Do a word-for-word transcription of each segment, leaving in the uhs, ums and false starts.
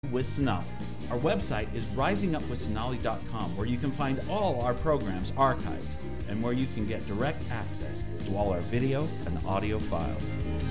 with Sonali. Our website is rising up with sonali dot com, where you can find all our programs archived and where you can get direct access to all our video and audio files.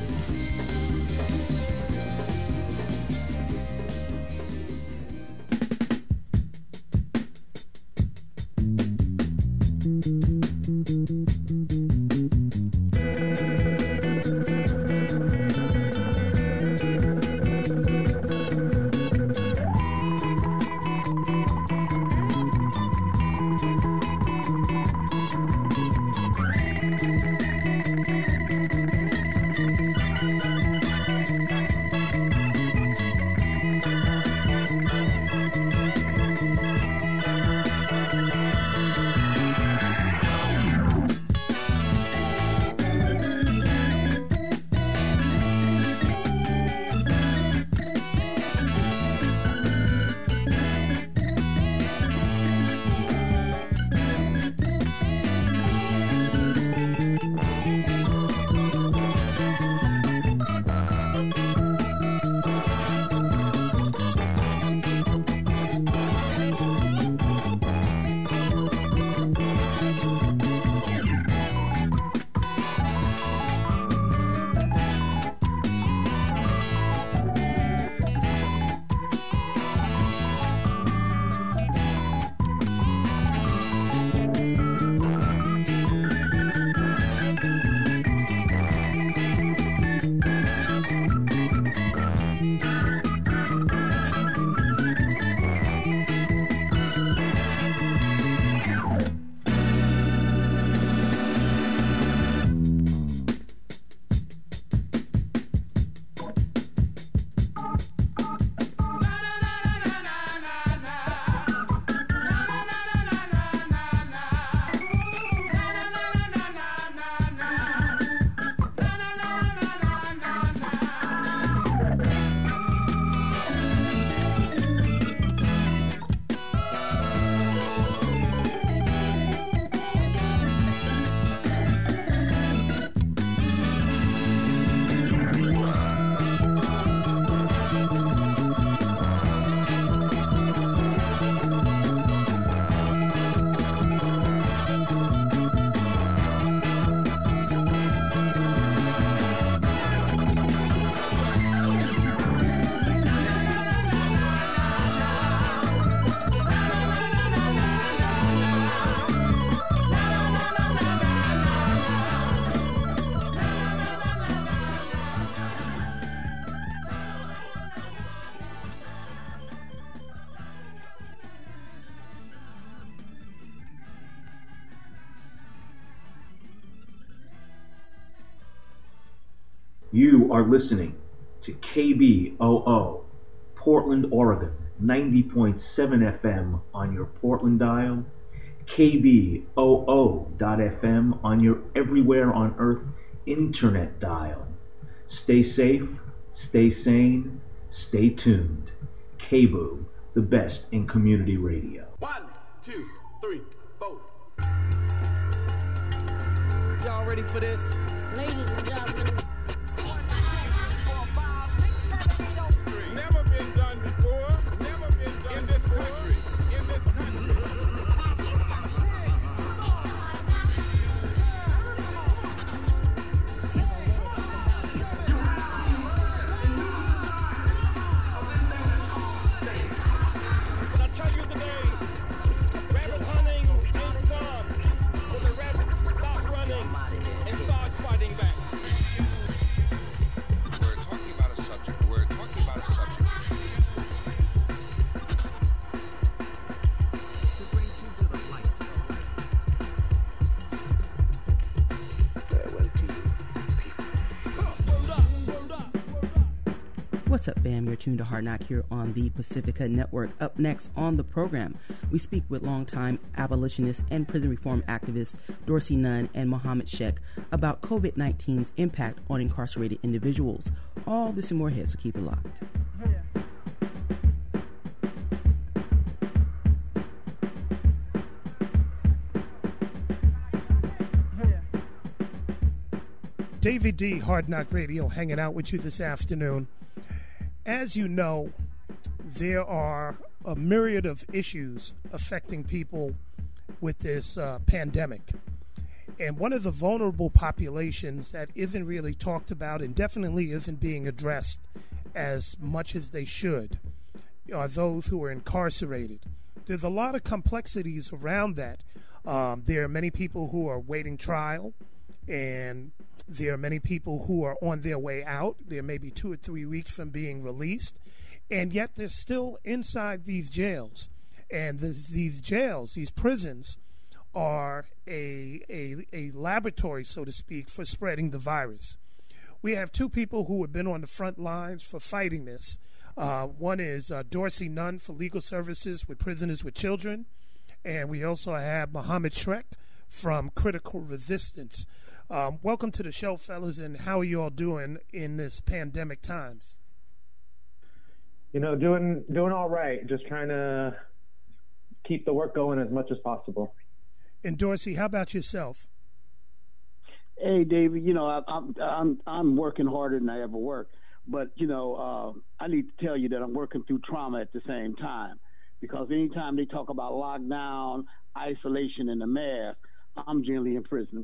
You are listening to K B O O, Portland, Oregon, ninety point seven F M on your Portland dial, K B O O dot F M on your everywhere on earth internet dial. Stay safe, stay sane, stay tuned. K B O O, the best in community radio. One, two, three, four. Y'all ready for this? Ladies and gentlemen. Never been done before. Never been done in this country. In this country. But I tell you today, rabbit hunting ain't fun. When the rabbits stop running and start fighting back. We're talking about a subject. We're talking about a subject. To bring you to the light. Farewell to you, What's up, fam? You're tuned to Hard Knock here on the Pacifica Network. Up next on the program, we speak with longtime abolitionist and prison reform activists Dorsey Nunn and Mohammed Sheikh about COVID nineteen's impact on incarcerated individuals. All this and more here, so keep it locked. David D, Hard Knock Radio, hanging out with you this afternoon. As you know, there are a myriad of issues affecting people with this uh, pandemic. And one of the vulnerable populations that isn't really talked about and definitely isn't being addressed as much as they should are those who are incarcerated. There's a lot of complexities around that. Um, there are many people who are waiting trial, and there are many people who are on their way out. There may be two or three weeks from being released, and yet they're still inside these jails. And the, these jails, these prisons, are a, a, a laboratory, so to speak, for spreading the virus. We have two people who have been on the front lines for fighting this. Uh, one is uh, Dorsey Nunn for Legal Services with Prisoners with Children, and we also have Mohammed Shrek from Critical Resistance. Um, welcome to the show, fellas, and how are you all doing in this pandemic times? You know, doing doing all right. Just trying to keep the work going as much as possible. And Dorsey, how about yourself? Hey, David. You know, I, I'm I'm I'm working harder than I ever worked, but you know, uh, I need to tell you that I'm working through trauma at the same time, because anytime they talk about lockdown, isolation, and the mask, I'm generally in prison.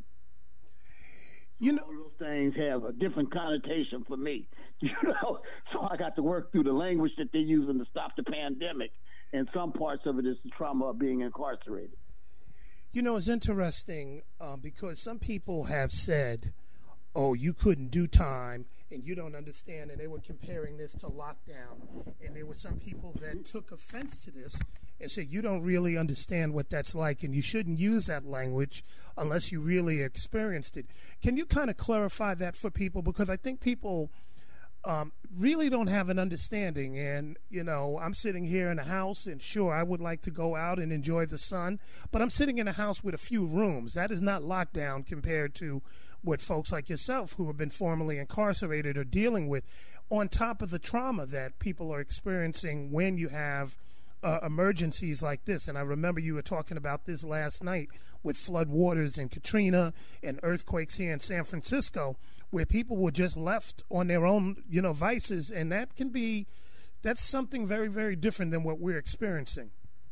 You know, all those things have a different connotation for me, you know. So I got to work through the language that they're using to stop the pandemic, and some parts of it is the trauma of being incarcerated. You know, it's interesting uh, because some people have said, oh, you couldn't do time and you don't understand, and they were comparing this to lockdown. And there were some people that took offense to this and said, you don't really understand what that's like, and you shouldn't use that language unless you really experienced it. Can you kind of clarify that for people? Because I think people um, really don't have an understanding. And, you know, I'm sitting here in a house, and sure, I would like to go out and enjoy the sun, but I'm sitting in a house with a few rooms. That is not lockdown compared to what folks like yourself who have been formerly incarcerated are dealing with, on top of the trauma that people are experiencing when you have uh, emergencies like this. And I remember you were talking about this last night with flood waters and Katrina and earthquakes here in San Francisco, where people were just left on their own, you know, vices. And that can be, that's something very, very different than what we're experiencing.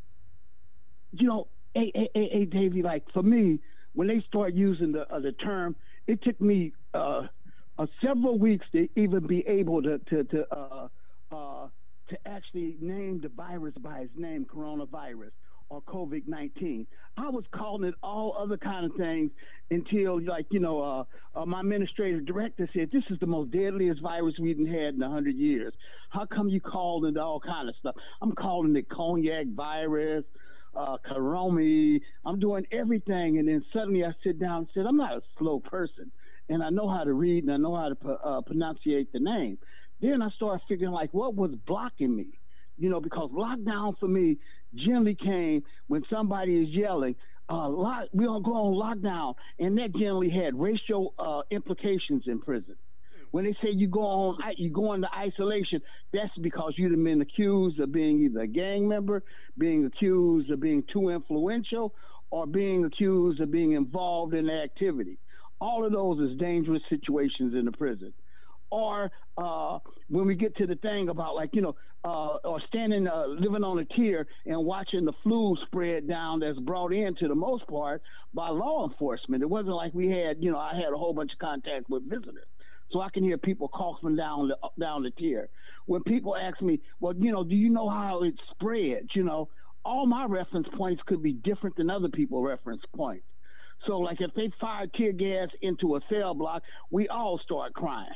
You know, hey, hey, hey, hey Davey, like for me, when they start using the uh, the term, it took me uh, uh, several weeks to even be able to to to, uh, uh, to actually name the virus by its name, coronavirus or COVID nineteen. I was calling it all other kind of things until, like, you know, uh, uh, my administrative director said, this is the most deadliest virus we've had in a hundred years. How come you called it all kind of stuff? I'm calling it cognac virus, uh, Karomi. I'm doing everything. And then suddenly I sit down and said, I'm not a slow person, and I know how to read and I know how to uh, pronunciate the name. Then I started figuring, like, what was blocking me? You know, because lockdown for me generally came when somebody is yelling, uh, lock, we're going to go on lockdown. And that generally had racial uh, implications in prison. When they say you go on, you go into isolation, that's because you've been accused of being either a gang member, being accused of being too influential, or being accused of being involved in the activity. All of those is dangerous situations in the prison. Or uh, when we get to the thing about, like, you know, uh, or standing, uh, living on a tier and watching the flu spread down that's brought in, to the most part, by law enforcement. It wasn't like we had, you know, I had a whole bunch of contact with visitors. So I can hear people coughing down the, down the tier. When people ask me, well, you know, do you know how it spreads? You know, all my reference points could be different than other people's reference points. So, like, if they fire tear gas into a cell block, we all start crying.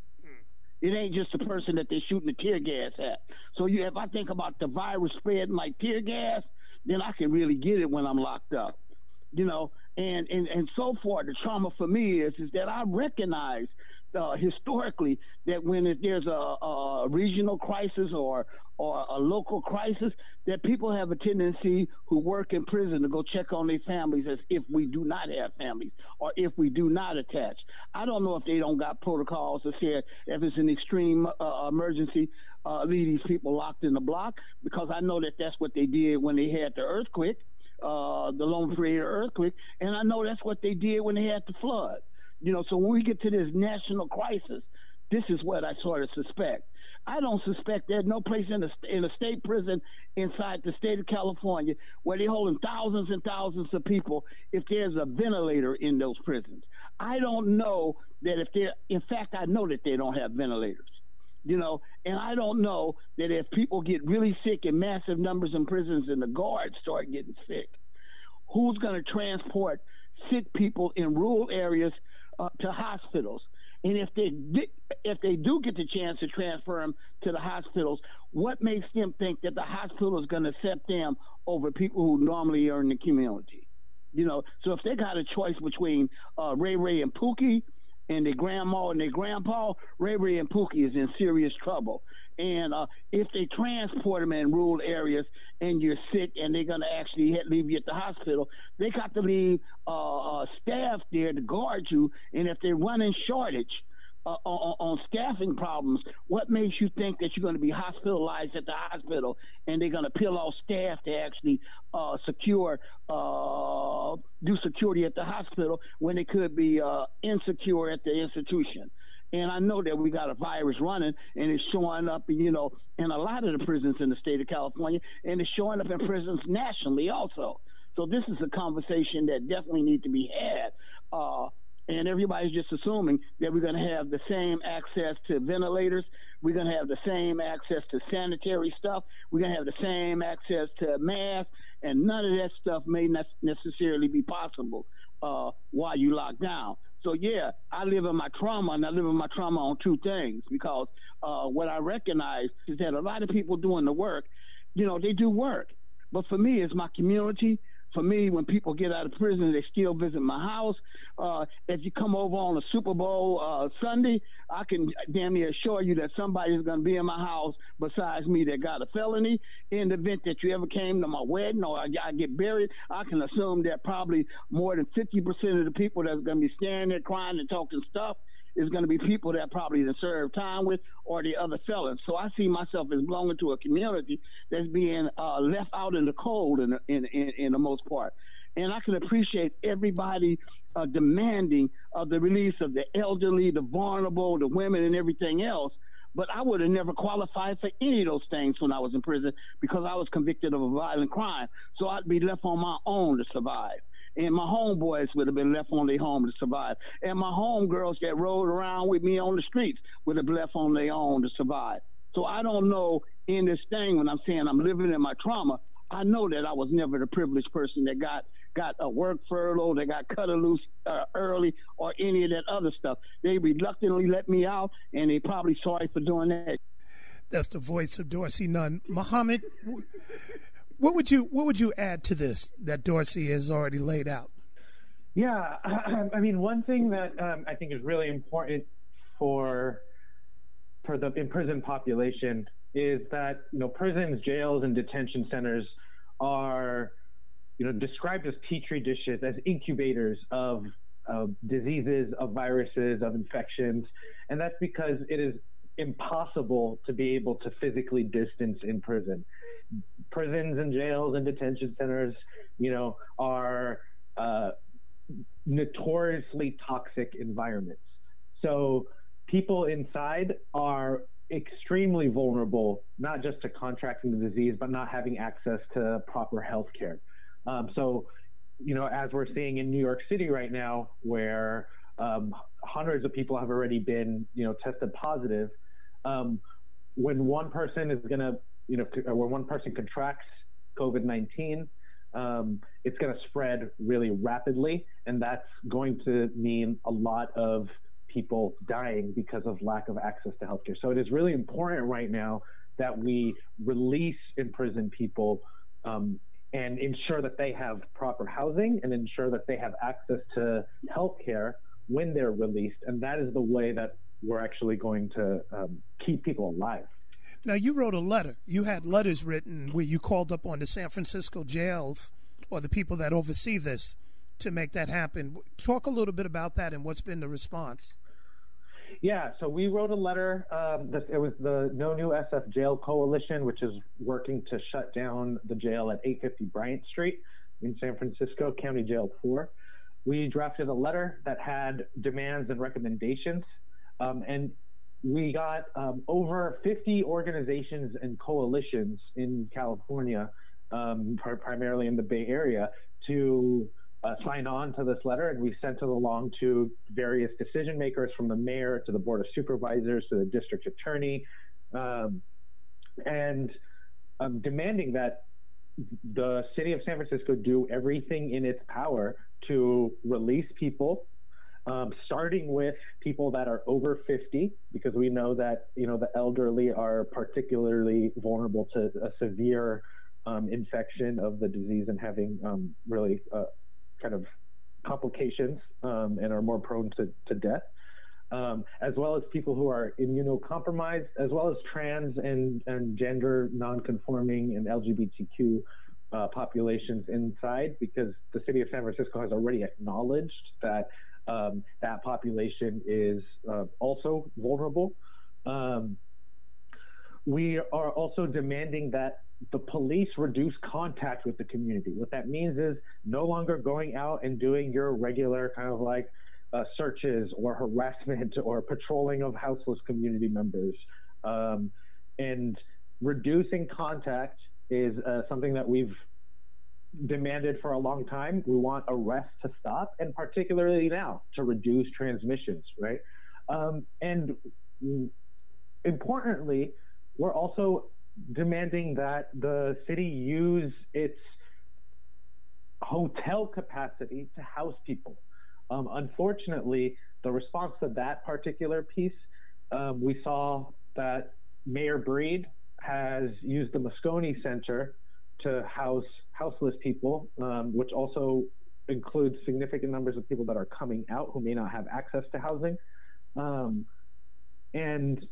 It ain't just the person that they're shooting the tear gas at. So you, if I think about the virus spreading like tear gas, then I can really get it when I'm locked up, you know. And and, and so far, the trauma for me is is that I recognize uh, historically that when it, there's a, a regional crisis or or a local crisis, that people have a tendency who work in prison to go check on their families as if we do not have families or if we do not attach. I don't know if they don't got protocols that say if it's an extreme uh, emergency, uh, leave these people locked in the block, because I know that that's what they did when they had the earthquake, uh, the Loma Prieta earthquake, and I know that's what they did when they had the flood. You know, so when we get to this national crisis, this is what I sort of suspect. I don't suspect there's no place in a, in a state prison inside the state of California where they're holding thousands and thousands of people if there's a ventilator in those prisons. I don't know that if they're, in fact, I know that they don't have ventilators. You know, and I don't know that if people get really sick in massive numbers in prisons and the guards start getting sick, who's going to transport sick people in rural areas uh, to hospitals? And if they get, if they do get the chance to transfer them to the hospitals, what makes them think that the hospital is going to accept them over people who normally are in the community? You know, so if they got a choice between uh, Ray Ray and Pookie and their grandma and their grandpa, Ray Ray and Pookie is in serious trouble. And uh, if they transport them in rural areas and you're sick and they're going to actually leave you at the hospital, they got to leave uh, uh, staff there to guard you. And if they're running shortage uh, on, on staffing problems, what makes you think that you're going to be hospitalized at the hospital and they're going to peel off staff to actually uh, secure, uh, do security at the hospital when they could be uh, insecure at the institution? And I know that we got a virus running and it's showing up, you know, in a lot of the prisons in the state of California, and it's showing up in prisons nationally also. So this is a conversation that definitely needs to be had. Uh, and everybody's just assuming that we're going to have the same access to ventilators. We're going to have the same access to sanitary stuff. We're going to have the same access to masks, and none of that stuff may not necessarily be possible uh, while you lock down. So, yeah, I live in my trauma, and I live in my trauma on two things, because uh, what I recognize is that a lot of people doing the work, you know, they do work. But for me, it's my community. For me, when people get out of prison, they still visit my house. Uh, if you come over on a Super Bowl uh, Sunday, I can damn near assure you that somebody's going to be in my house besides me that got a felony. In the event that you ever came to my wedding or I, I get buried, I can assume that probably more than fifty percent of the people that's going to be standing there crying and talking stuff is going to be people that probably done served time with or the other felons. So I see myself as belonging to a community that's being uh, left out in the cold in, in, in, in the most part. And I can appreciate everybody uh, demanding uh, the release of the elderly, the vulnerable, the women, and everything else. But I would have never qualified for any of those things when I was in prison because I was convicted of a violent crime. So I'd be left on my own to survive. And my homeboys would have been left on their home to survive. And my homegirls that rode around with me on the streets would have been left on their own to survive. So I don't know in this thing when I'm saying I'm living in my trauma, I know that I was never the privileged person that got got a work furlough, that got cut loose uh, early, or any of that other stuff. They reluctantly let me out, and they probably sorry for doing that. That's the voice of Dorsey Nunn. Muhammad, what would you what would you add to this that Dorsey has already laid out? Yeah, I mean, one thing that um, I think is really important for for the imprisoned population is that, you know, prisons, jails, and detention centers are, you know, described as petri dishes, as incubators of, of diseases, of viruses, of infections, and that's because it is impossible to be able to physically distance in prison. Prisons and jails and detention centers, you know, are uh, notoriously toxic environments. So people inside are extremely vulnerable, not just to contracting the disease, but not having access to proper health care. Um, so, you know, as we're seeing in New York City right now, where um, hundreds of people have already been, you know, tested positive, um, when one person is going to, you know, when one person contracts COVID nineteen, um, it's going to spread really rapidly, and that's going to mean a lot of people dying because of lack of access to healthcare. So it is really important right now that we release imprisoned people um, and ensure that they have proper housing and ensure that they have access to healthcare when they're released. And that is the way that we're actually going to um, keep people alive. Now, you wrote a letter. You had letters written where you called up on the San Francisco jails or the people that oversee this to make that happen. Talk a little bit about that and what's been the response. Yeah, so we wrote a letter. Um, this, it was the No New S F Jail Coalition, which is working to shut down the jail at eight fifty Bryant Street in San Francisco, County Jail four. We drafted a letter that had demands and recommendations. Um, and we got um, over fifty organizations and coalitions in California, um, pr- primarily in the Bay Area, to uh, sign on to this letter, and we sent it along to various decision makers, from the mayor to the board of supervisors to the district attorney, um, and um, demanding that the city of San Francisco do everything in its power to release people, um, starting with people that are over fifty, because we know that, you know, the elderly are particularly vulnerable to a severe um, infection of the disease and having um, really uh, kind of complications um, and are more prone to, to death. Um, as well as people who are immunocompromised, as well as trans and, and gender non-conforming and L G B T Q uh, populations inside, because the city of San Francisco has already acknowledged that um, that population is uh, also vulnerable. Um, we are also demanding that the police reduce contact with the community. What that means is no longer going out and doing your regular kind of like Uh, searches or harassment or patrolling of houseless community members. Um, and reducing contact is uh, something that we've demanded for a long time. We want arrests to stop, and particularly now to reduce transmissions, right? Um, and importantly, we're also demanding that the city use its hotel capacity to house people. Um, unfortunately, the response to that particular piece, um, we saw that Mayor Breed has used the Moscone Center to house houseless people, um, which also includes significant numbers of people that are coming out who may not have access to housing. Um, and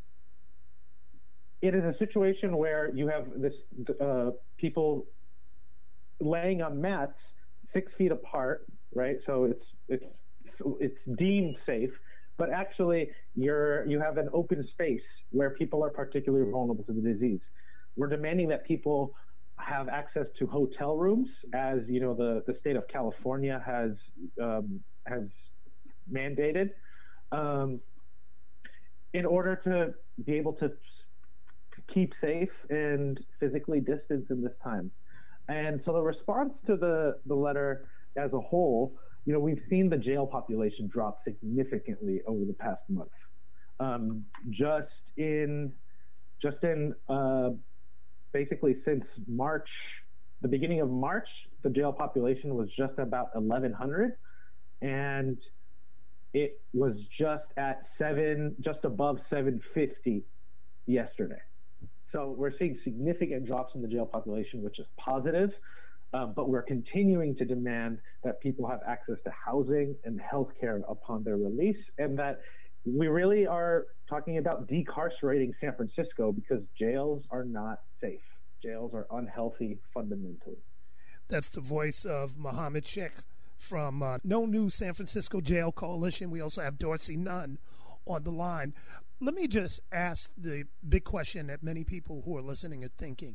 it is a situation where you have this uh, people laying on mats six feet apart, right? So it's it's it's deemed safe, but actually you're you have an open space where people are particularly vulnerable to the disease. We're demanding that people have access to hotel rooms, as you know the, the state of California has um, has mandated, um, in order to be able to keep safe and physically distance in this time. And so the response to the, the letter as a whole, you know, we've seen the jail population drop significantly over the past month. Um, just in, just in uh, basically since March, the beginning of March, the jail population was just about eleven hundred, and it was just at seven, just above seven fifty yesterday. So we're seeing significant drops in the jail population, which is positive. Um, but we're continuing to demand that people have access to housing and health care upon their release, and that we really are talking about decarcerating San Francisco, because jails are not safe. Jails are unhealthy fundamentally. That's the voice of Mohammed Sheikh from uh, No New San Francisco Jail Coalition. We also have Dorsey Nunn on the line. Let me just ask the big question that many people who are listening are thinking.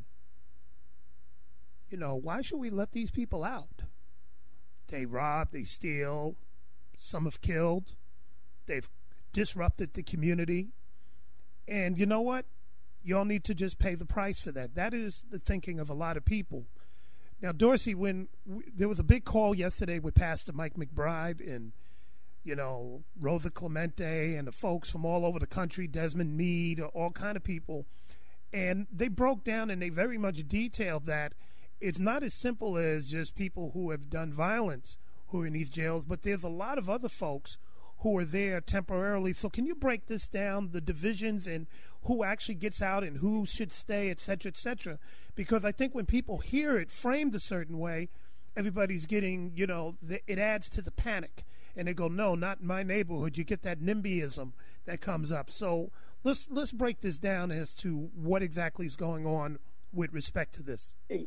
You know, why should we let these people out? They rob, they steal, some have killed, they've disrupted the community. And you know what? Y'all need to just pay the price for that. That is the thinking of a lot of people. Now, Dorsey, when w- there was a big call yesterday with Pastor Mike McBride and, you know, Rosa Clemente and the folks from all over the country, Desmond Meade, all kind of people, and they broke down and they very much detailed that it's not as simple as just people who have done violence who are in these jails, but there's a lot of other folks who are there temporarily. So can you break this down, the divisions and who actually gets out and who should stay, et cetera, et cetera? Because I think when people hear it framed a certain way, everybody's getting, you know, it adds to the panic. And they go, no, not in my neighborhood. You get that NIMBYism that comes up. So let's let's break this down as to what exactly is going on with respect to this. Hey.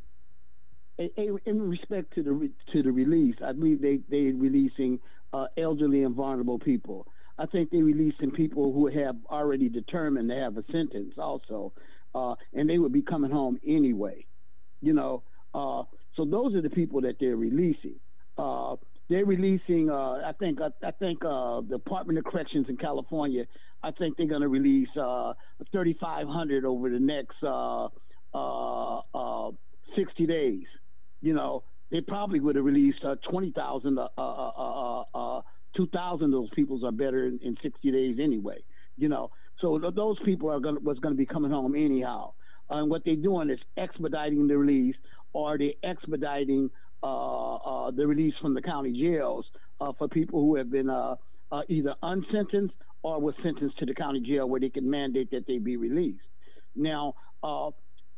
In respect to the to the release, I believe they they releasing uh, elderly and vulnerable people. I think they're releasing people who have already determined they have a sentence also, uh, and they would be coming home anyway. You know, uh, so those are the people that they're releasing. Uh, they're releasing. Uh, I think. I, I think uh, the Department of Corrections in California. I think they're going to release uh, thirty-five hundred over the next uh, uh, uh, sixty days. You know, they probably would have released uh, twenty thousand. Uh, uh, uh, uh, two thousand of those people are better in, in sixty days anyway. You know, so th- those people are going was going to be coming home anyhow. Uh, and what they're doing is expediting the release, or they're expediting uh, uh, the release from the county jails uh, for people who have been uh, uh, either unsentenced or was sentenced to the county jail where they can mandate that they be released. Now, uh,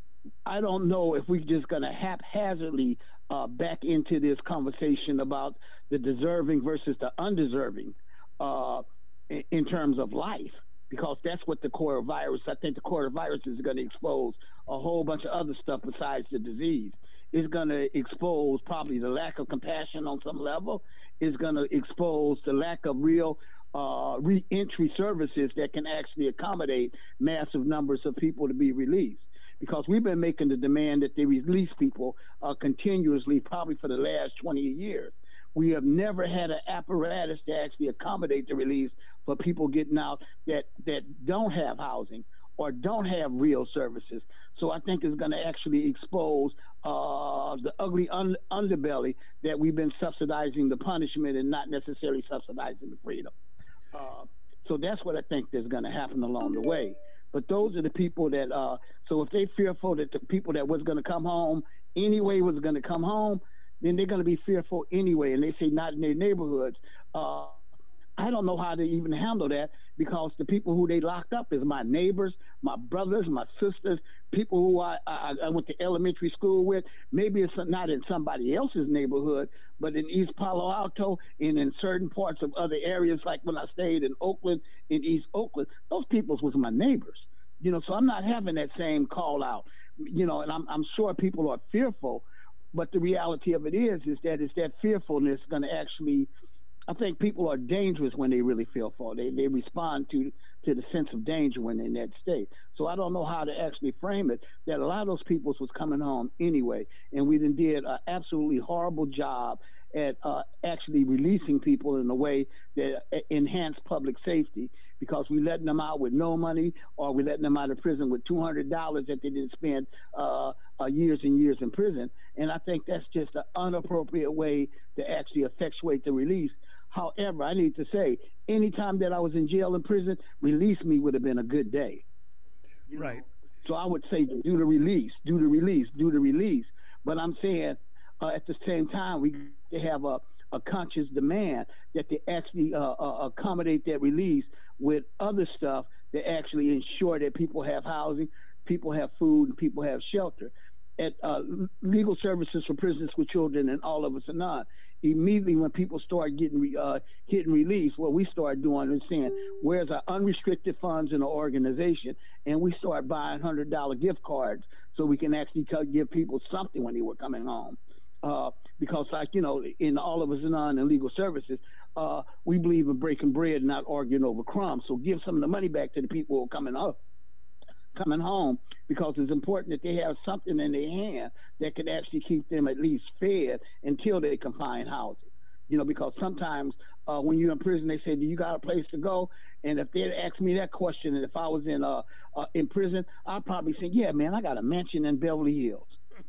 I don't know if we're just going to haphazardly uh, back into this conversation about the deserving versus the undeserving uh, in, in terms of life, because that's what the coronavirus, I think the coronavirus is going to expose a whole bunch of other stuff besides the disease. It's going to expose probably the lack of compassion on some level. It's going to expose the lack of real uh, re-entry services that can actually accommodate massive numbers of people to be released. Because we've been making the demand that they release people uh, continuously, probably for the last twenty years. We have never had an apparatus to actually accommodate the release for people getting out that, that don't have housing or don't have real services. So I think it's going to actually expose uh, the ugly un- underbelly that we've been subsidizing the punishment and not necessarily subsidizing the freedom. Uh, so that's what I think is going to happen along the way. But those are the people that, uh, so if they're fearful that the people that was going to come home anyway was going to come home, then they're going to be fearful anyway. And they say not in their neighborhoods. Uh, I don't know how to even handle that, because the people who they locked up is my neighbors, my brothers, my sisters, people who I, I, I went to elementary school with. Maybe it's not in somebody else's neighborhood, but in East Palo Alto and in certain parts of other areas, like when I stayed in Oakland, in East Oakland, those people was my neighbors. You know, so I'm not having that same call out, you know, and I'm, I'm sure people are fearful, but the reality of it is, is that it's that fearfulness going to actually, I think people are dangerous when they really feel fearful. They they respond to to the sense of danger when they're in that state. So I don't know how to actually frame it, that a lot of those people was coming home anyway, and we then did an absolutely horrible job at uh, actually releasing people in a way that enhanced public safety, because we letting them out with no money, or we letting them out of prison with two hundred dollars that they didn't spend uh, uh, years and years in prison. And I think that's just an inappropriate way to actually effectuate the release. However, I need to say, anytime that I was in jail and prison, release me would have been a good day. You right. know? So I would say do the release, do the release, do the release. But I'm saying uh, at the same time, we to have a, a conscious demand that they actually uh, uh, accommodate that release with other stuff that actually ensure that people have housing, people have food, and people have shelter. At uh, Legal Services for Prisoners with Children and All of Us Anon, immediately when people start getting re, uh, getting released, what we start doing is saying, where's our unrestricted funds in the organization? And we start buying one hundred dollar gift cards so we can actually give people something when they were coming home. Uh, because, like, you know, in All of Us Anon and Legal Services, uh, we believe in breaking bread and not arguing over crumbs. So give some of the money back to the people who are coming up. coming home, because it's important that they have something in their hand that can actually keep them at least fed until they can find housing. You know, because sometimes uh, when you're in prison, they say, do you got a place to go? And if they'd ask me that question, and if I was in uh, uh, in prison, I'd probably say, yeah, man, I got a mansion in Beverly Hills.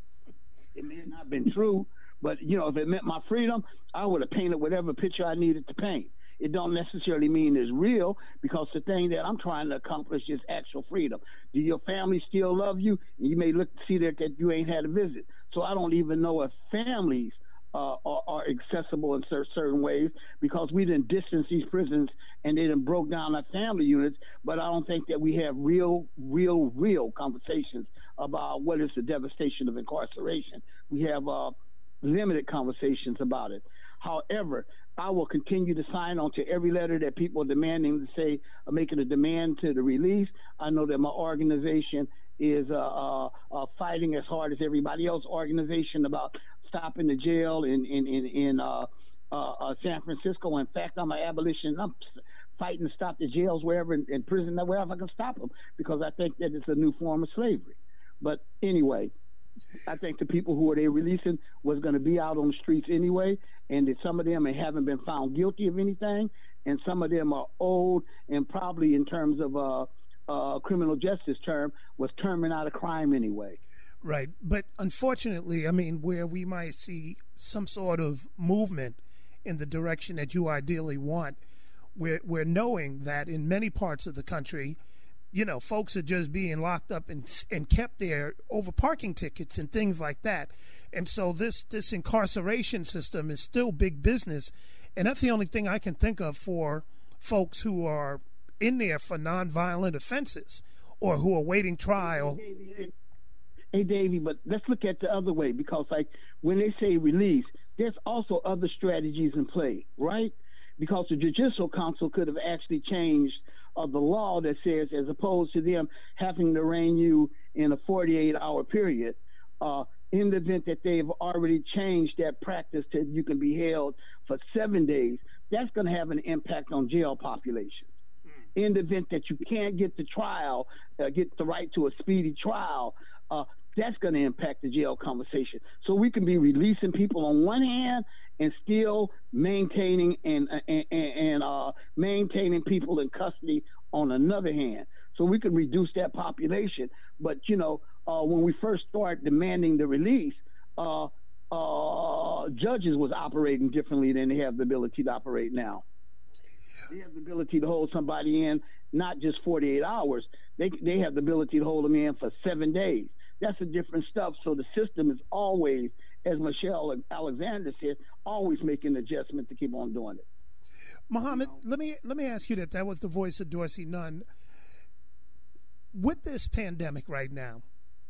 It may not have been true, but, you know, if it meant my freedom, I would have painted whatever picture I needed to paint. It don't necessarily mean it's real, because the thing that I'm trying to accomplish is actual freedom. Do your family still love you? You may look see that, that you ain't had a visit. So I don't even know if families uh, are, are accessible in certain ways, because we didn't distance these prisons and they done broke down our family units. But I don't think that we have real, real, real conversations about what is the devastation of incarceration. We have uh, limited conversations about it. However, I will continue to sign on to every letter that people are demanding to say, uh, making a demand to the release. I know that my organization is uh, uh, uh, fighting as hard as everybody else organization about stopping the jail in in in, in uh, uh, uh, San Francisco. In fact, I'm an abolitionist. I'm fighting to stop the jails wherever in, in prison, wherever I can stop them, because I think that it's a new form of slavery. But anyway, I think the people who are they releasing was going to be out on the streets anyway, and that some of them haven't been found guilty of anything, and some of them are old and probably in terms of a uh, uh, criminal justice term was terming out a crime anyway. Right, but unfortunately, I mean, where we might see some sort of movement in the direction that you ideally want, we're, we're knowing that in many parts of the country, you know, folks are just being locked up and and kept there over parking tickets and things like that. And so this, this incarceration system is still big business. And that's the only thing I can think of for folks who are in there for nonviolent offenses or who are waiting trial. Hey, Davey, but let's look at the other way, because, like, when they say release, there's also other strategies in play, right? Because the Judicial Council could have actually changed uh, the law that says, as opposed to them having to arraign you in a forty-eight hour period, uh, in the event that they've already changed that practice to you can be held for seven days, that's going to have an impact on jail populations. Mm. In the event that you can't get the trial, uh, get the right to a speedy trial, uh, that's going to impact the jail conversation. So we can be releasing people on one hand and still maintaining and and, and uh, maintaining people in custody on another hand. So we can reduce that population. But, you know, uh, when we first start demanding the release, uh, uh, judges was operating differently than they have the ability to operate now. They have the ability to hold somebody in not just forty-eight hours. They they have the ability to hold them in for seven days. That's a different stuff. So the system is always, as Michelle Alexander said, always making adjustments to keep on doing it. Muhammad, you know? let me let me ask you that. That was the voice of Dorsey Nunn. With this pandemic right now,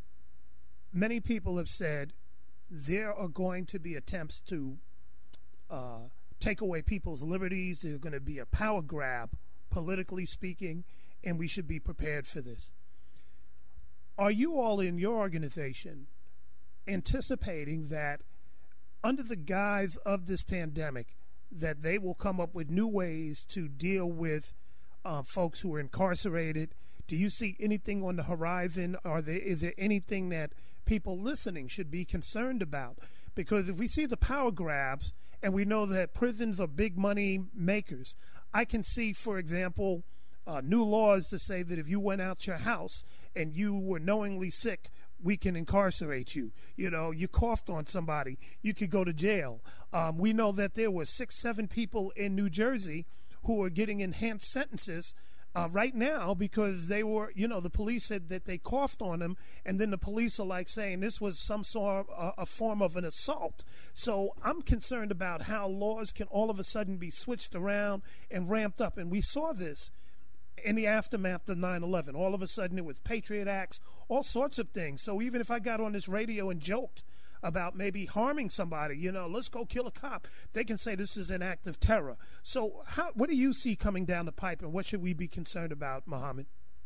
many people have said there are going to be attempts to uh, take away people's liberties. There's going to be a power grab, politically speaking, and we should be prepared for this. Are you all in your organization anticipating that under the guise of this pandemic that they will come up with new ways to deal with uh, folks who are incarcerated? Do you see anything on the horizon? Are there, is there anything that people listening should be concerned about? Because if we see the power grabs and we know that prisons are big money makers, I can see, for example, Uh, new laws to say that if you went out your house and you were knowingly sick, we can incarcerate you. You know, you coughed on somebody, you could go to jail. Um, we know that there were six, seven people in New Jersey who are getting enhanced sentences uh, right now because they were, you know, the police said that they coughed on them, and then the police are like saying this was some sort of uh, a form of an assault. So I'm concerned about how laws can all of a sudden be switched around and ramped up. And we saw this in the aftermath of nine eleven. All of a sudden it was Patriot Acts, all sorts of things. So even if I got on this radio and joked about maybe harming somebody, you know, let's go kill a cop, they can say this is an act of terror. So how, what do you see coming down the pipe, and what should we be concerned about, Muhammad?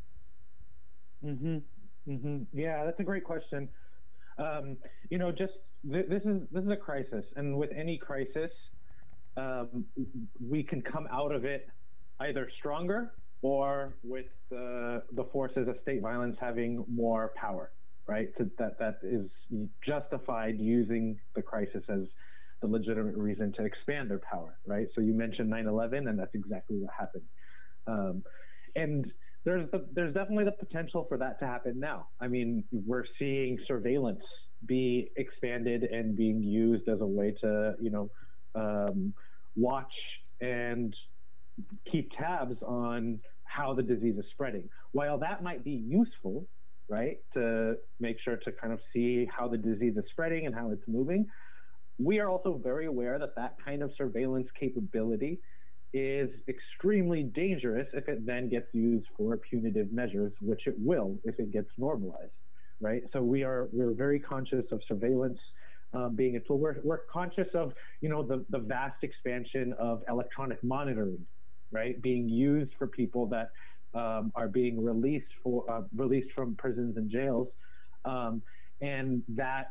Mm-hmm. Mm-hmm. Yeah, that's a great question. Um, you know, just th- this is this is a crisis, and with any crisis, um, we can come out of it either stronger or with the the forces of state violence having more power, right? So that that is justified using the crisis as the legitimate reason to expand their power, right? So you mentioned nine eleven, and that's exactly what happened. Um, and there's the, there's definitely the potential for that to happen now. I mean, we're seeing surveillance be expanded and being used as a way to, you know, um, watch and keep tabs on how the disease is spreading. While that might be useful, right, to make sure to kind of see how the disease is spreading and how it's moving, we are also very aware that that kind of surveillance capability is extremely dangerous if it then gets used for punitive measures, which it will if it gets normalized, right? So we are we're very conscious of surveillance um, being a tool. We're, we're conscious of, you know, the, the vast expansion of electronic monitoring, right, being used for people that um, are being released for uh, released from prisons and jails, um, and that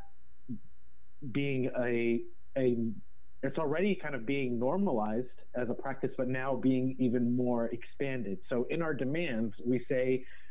being a a it's already kind of being normalized as a practice, but now being even more expanded. So in our demands, we say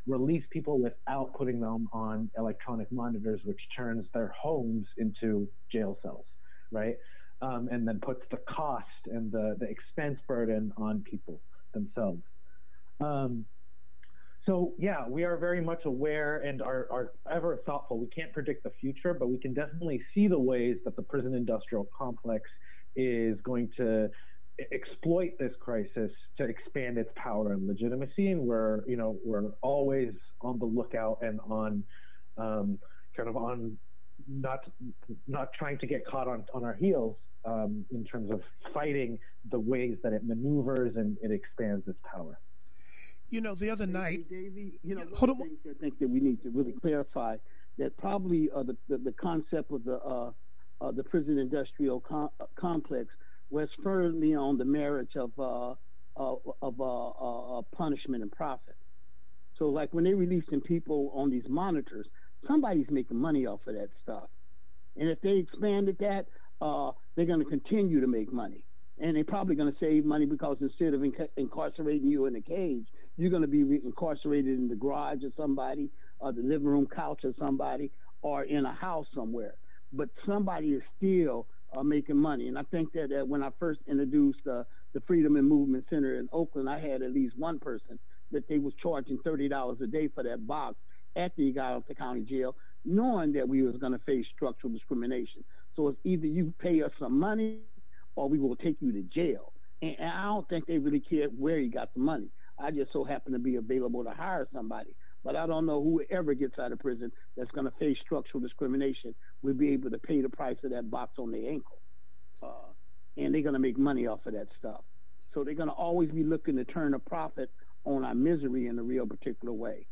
release people without putting them on electronic monitors, which turns their homes into jail cells, right? Um, and then puts the cost and the, the expense burden on people themselves. Um, so, yeah, we are very much aware and are, are ever thoughtful. We can't predict the future, but we can definitely see the ways that the prison industrial complex is going to exploit this crisis to expand its power and legitimacy. And we're, you know, we're always on the lookout and on um, kind of on not not trying to get caught on, on our heels um, in terms of fighting the ways that it maneuvers and it expands its power. You know, the other night, Davey, you know, hold on. one of the things I think that we need to really clarify that probably uh, the, the the concept of the uh, uh, the prison industrial com- complex was firmly on the merits of uh, uh, of uh, uh, punishment and profit. So, like when they're releasing people on these monitors, somebody's making money off of that stuff, and if they expanded that, uh, they're going to continue to make money. And they're probably going to save money because instead of inca- incarcerating you in a cage, you're going to be re- incarcerated in the garage of somebody, or the living room couch of somebody, or in a house somewhere. But somebody is still uh, making money. And I think that uh, when I first introduced uh, the Freedom and Movement Center in Oakland, I had at least one person that they was charging thirty dollars a day for that box at the Gallatin County Jail, knowing that we was going to face structural discrimination. So it's either you pay us some money or we will take you to jail. And, and I don't think they really cared where you got the money. I just so happen to be available to hire somebody. But I don't know whoever gets out of prison that's going to face structural discrimination will be able to pay the price of that box on their ankle. Uh, and they're going to make money off of that stuff. So they're going to always be looking to turn a profit on our misery in a real particular way.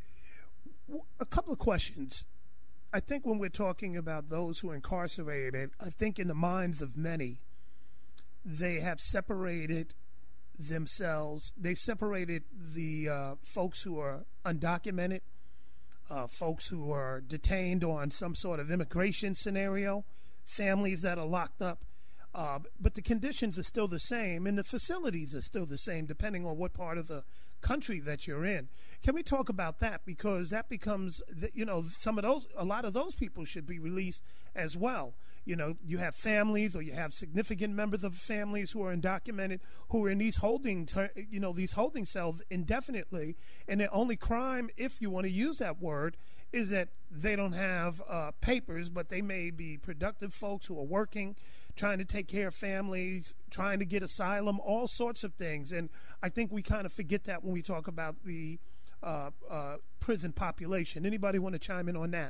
A couple of questions. I think when we're talking about those who are incarcerated, I think in the minds of many, they have separated themselves. They've separated the uh, folks who are undocumented, uh, folks who are detained on some sort of immigration scenario, families that are locked up. Uh, but the conditions are still the same, and the facilities are still the same, depending on what part of the country that you're in. Can we talk about that? Because that becomes, you know, some of those, a lot of those people should be released as well. You know, you have families, or you have significant members of families who are undocumented, who are in these holding, you know, these holding cells indefinitely, and their only crime, if you want to use that word, is that they don't have uh, papers, but they may be productive folks who are working, trying to take care of families, trying to get asylum, all sorts of things. And I think we kind of forget that when we talk about the uh, uh, prison population. Anybody want to chime in on that?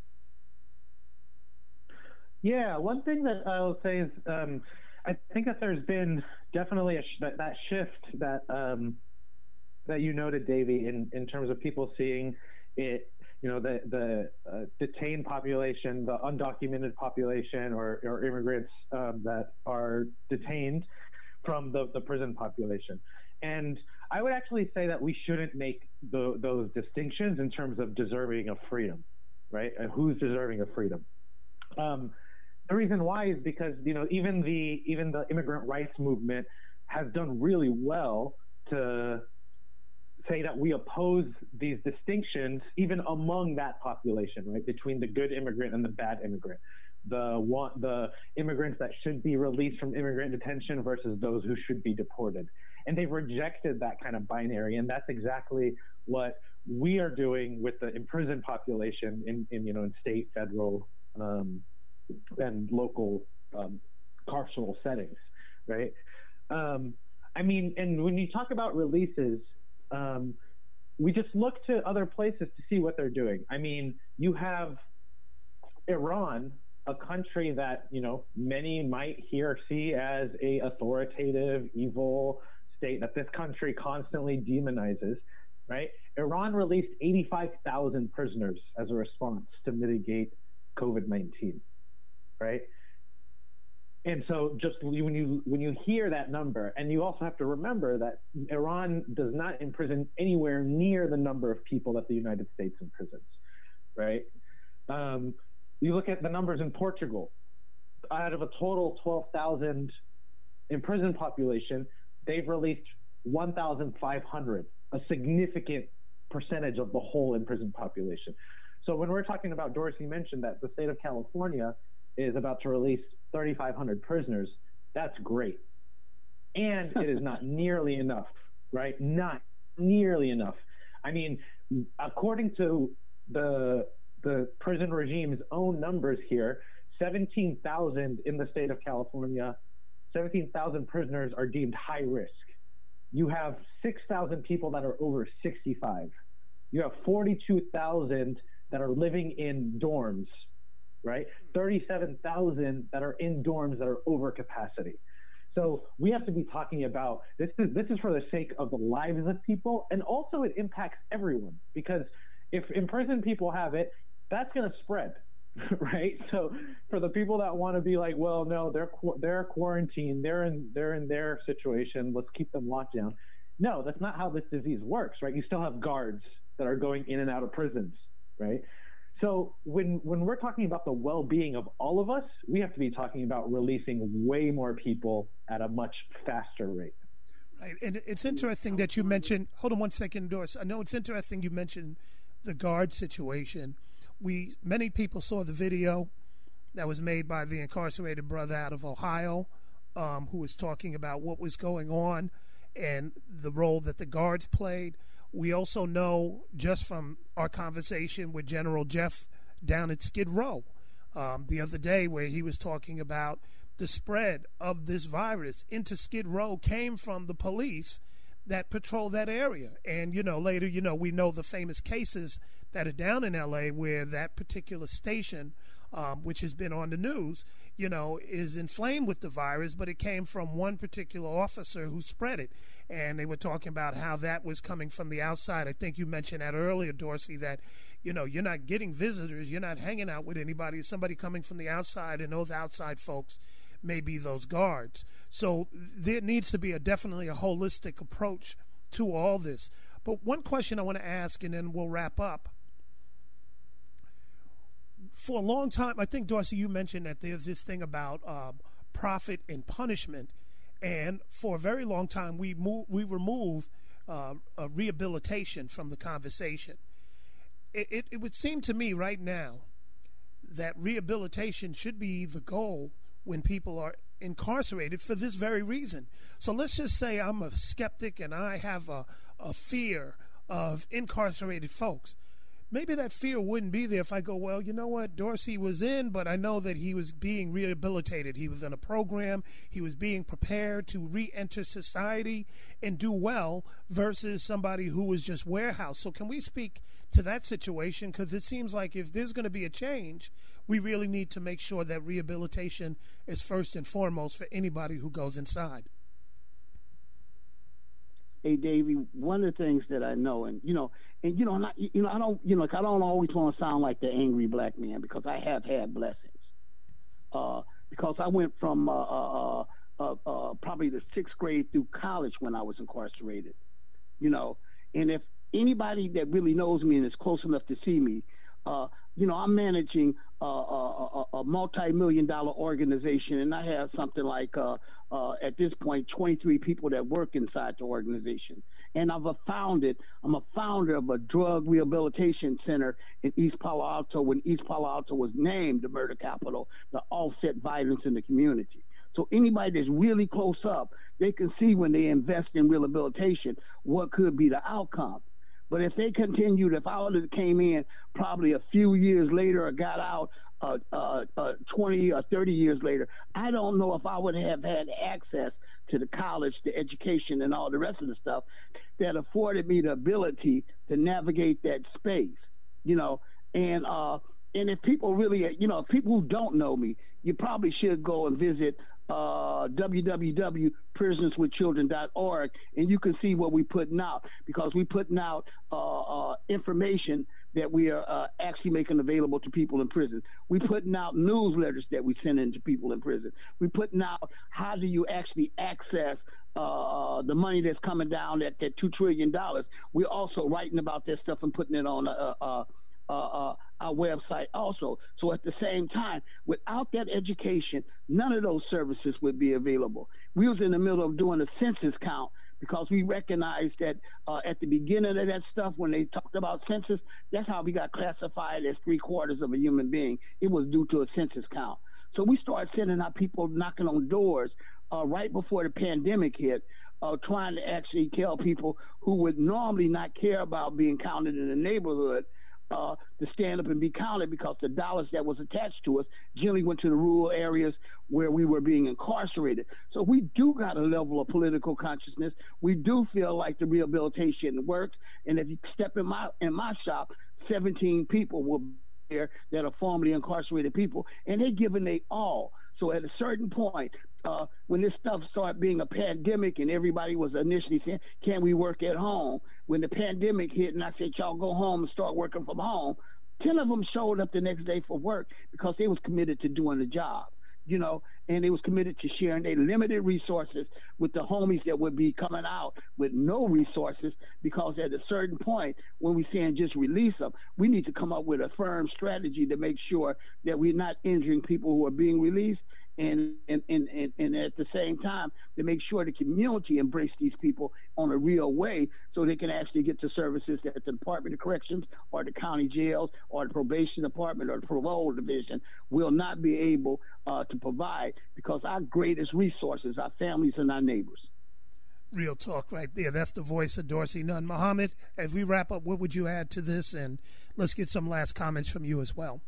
Yeah, one thing that I will say is um, I think that there's been definitely a sh- that, that shift that um, that you noted, Davey, in, in terms of people seeing it, you know, the the uh, detained population, the undocumented population, or, or immigrants um, that are detained from the, the prison population. And I would actually say that we shouldn't make the, those distinctions in terms of deserving of freedom, right? And who's deserving of freedom. Um, the reason why is because, you know, even the even the immigrant rights movement has done really well to say that we oppose these distinctions even among that population, right, between the good immigrant and the bad immigrant, the want, the immigrants that should be released from immigrant detention versus those who should be deported. And they've rejected that kind of binary, and that's exactly what we are doing with the imprisoned population in, in you know, in state, federal, um, and local um, carceral settings, right? Um, I mean, and when you talk about releases, Um, we just look to other places to see what they're doing. I mean, you have Iran, a country that, you know, many might here see as a authoritative, evil state that this country constantly demonizes, right? Iran released eighty-five thousand prisoners as a response to mitigate COVID nineteen, right? And so just when you when you hear that number, and you also have to remember that Iran does not imprison anywhere near the number of people that the United States imprisons, right? Um, you look at the numbers in Portugal. Out of a total twelve thousand imprisoned population, they've released one thousand five hundred, a significant percentage of the whole in-prison population. So when we're talking about, Dorsey mentioned that the state of California is about to release thirty-five hundred prisoners, that's great. And it is not nearly enough, right? Not nearly enough. I mean, according to the the prison regime's own numbers here, seventeen thousand in the state of California, seventeen thousand prisoners are deemed high risk. You have six thousand people that are over sixty-five. You have forty-two thousand that are living in dorms, right? thirty-seven thousand that are in dorms that are over capacity. So we have to be talking about this is this is for the sake of the lives of people, and also it impacts everyone, because if imprisoned people have it, that's going to spread, right? So for the people that want to be like, well, no, they're they're quarantined, they're in they're in their situation, let's keep them locked down. No, that's not how this disease works, right? You still have guards that are going in and out of prisons, right? So when when we're talking about the well-being of all of us, we have to be talking about releasing way more people at a much faster rate. Right, and it's interesting that you mentioned. Hold on one second, Doris. I know it's interesting you mentioned the guard situation. We many people saw the video that was made by the incarcerated brother out of Ohio, um, who was talking about what was going on and the role that the guards played. We also know, just from our conversation with General Jeff down at Skid Row um, the other day, where he was talking about the spread of this virus into Skid Row came from the police that patrol that area. And, you know, later, you know, we know the famous cases that are down in L A where that particular station, um, which has been on the news, you know, is inflamed with the virus, but it came from one particular officer who spread it. And they were talking about how that was coming from the outside. I think you mentioned that earlier, Dorsey, that, you know, you're not getting visitors, you're not hanging out with anybody, it's somebody coming from the outside, and those outside folks may be those guards. So there needs to be a definitely a holistic approach to all this. But one question I want to ask, and then we'll wrap up. For a long time, I think, Dorsey, you mentioned that there's this thing about uh, profit and punishment. And for a very long time, we move, we removed uh, uh, rehabilitation from the conversation. It, it, it would seem to me right now that rehabilitation should be the goal when people are incarcerated for this very reason. So let's just say I'm a skeptic and I have a, a fear of incarcerated folks. Maybe that fear wouldn't be there if I go, well, you know what, Dorsey was in, but I know that he was being rehabilitated. He was in a program. He was being prepared to re-enter society and do well versus somebody who was just warehoused. So can we speak to that situation? Because it seems like if there's going to be a change, we really need to make sure that rehabilitation is first and foremost for anybody who goes inside. Hey, Davey, one of the things that I know, and you know, and you know, not, you know, I don't, you know, like I don't always want to sound like the angry black man, because I have had blessings. Uh, because I went from uh, uh, uh, uh, probably the sixth grade through college when I was incarcerated. You know, and if anybody that really knows me and is close enough to see me, uh, you know, I'm managing uh, a, a, a multi-million dollar organization, and I have something like, uh, uh, at this point, twenty-three people that work inside the organization. And I've a founded, I'm a founder of a drug rehabilitation center in East Palo Alto when East Palo Alto was named the murder capital to offset violence in the community. So anybody that's really close up, they can see when they invest in rehabilitation what could be the outcome. But if they continued, if I would have came in probably a few years later or got out uh, uh, uh, twenty or thirty years later, I don't know if I would have had access to the college, the education, and all the rest of the stuff that afforded me the ability to navigate that space, you know. And uh, and if people really, you know, if people who don't know me, you probably should go and visit uh, w w w dot prisons with children dot org, and you can see what we're putting out, because we're putting out uh, uh, information that we are uh, actually making available to people in prison. We're putting out newsletters that we send in to people in prison. We're putting out how do you actually access uh, the money that's coming down at that two trillion dollars. We're also writing about that stuff and putting it on uh, uh, uh, uh, our website also. So at the same time, without that education, none of those services would be available. We was in the middle of doing a census count because we recognize that uh, at the beginning of that stuff, when they talked about census, that's how we got classified as three quarters of a human being. It was due to a census count. So we started sending out people knocking on doors uh, right before the pandemic hit, uh, trying to actually tell people who would normally not care about being counted in the neighborhood uh, to stand up and be counted, because the dollars that was attached to us generally went to the rural areas where we were being incarcerated. So we do got a level of political consciousness. We do feel like the rehabilitation works. And if you step in my in my shop, seventeen people will be there that are formerly incarcerated people, and they're giving they all. So at a certain point, uh, when this stuff started being a pandemic and everybody was initially saying, can we work at home? When the pandemic hit and I said, y'all go home and start working from home, ten of them showed up the next day for work because they was committed to doing the job, you know, and they was committed to sharing their limited resources with the homies that would be coming out with no resources, because at a certain point, when we saying just release them, we need to come up with a firm strategy to make sure that we're not injuring people who are being released, and and, and, and, and at the same time to make sure the community embrace these people on a real way so they can actually get the services that the Department of Corrections or the county jails or the probation department or the parole division will not be able uh, to provide, because our greatest resources are families and our neighbors. Real talk right there. That's the voice of Dorsey Nunn. Muhammad, as we wrap up, what would you add to this? And let's get some last comments from you as well.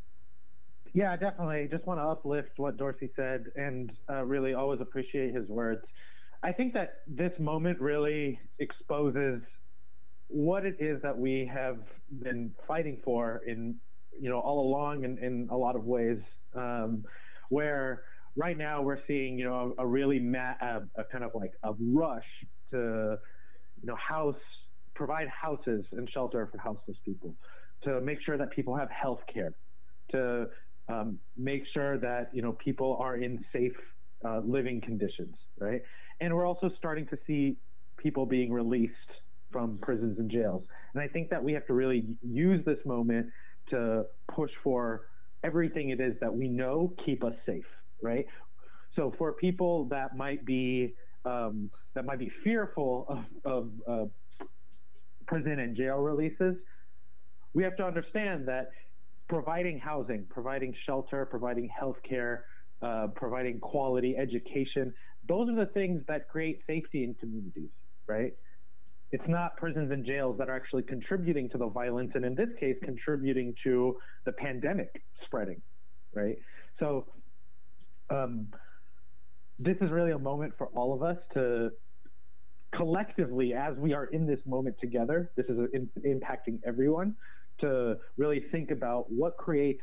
Yeah, definitely. Just want to uplift what Dorsey said, and uh, really always appreciate his words. I think that this moment really exposes what it is that we have been fighting for in, you know, all along in, in a lot of ways, um, where right now we're seeing, you know, a, a really ma- a, a kind of like a rush to, you know, house, provide houses and shelter for houseless people, to make sure that people have health care, to Um, make sure that, you know, people are in safe uh, living conditions, right? And we're also starting to see people being released from prisons and jails. And I think that we have to really use this moment to push for everything it is that we know keep us safe, right? So for people that might be um, that might be fearful of, of uh, prison and jail releases, we have to understand that providing housing, providing shelter, providing health care, uh, providing quality education, those are the things that create safety in communities, right? It's not prisons and jails that are actually contributing to the violence, and in this case, contributing to the pandemic spreading, right? So um, this is really a moment for all of us to collectively, as we are in this moment together, this is in, impacting everyone, to really think about what creates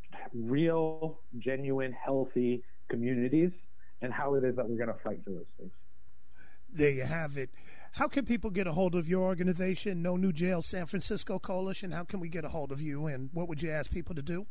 real, genuine, healthy communities and how it is that we're going to fight for those things. There you have it. How can people get a hold of your organization, No New Jail San Francisco Coalition? How can we get a hold of you, and what would you ask people to do?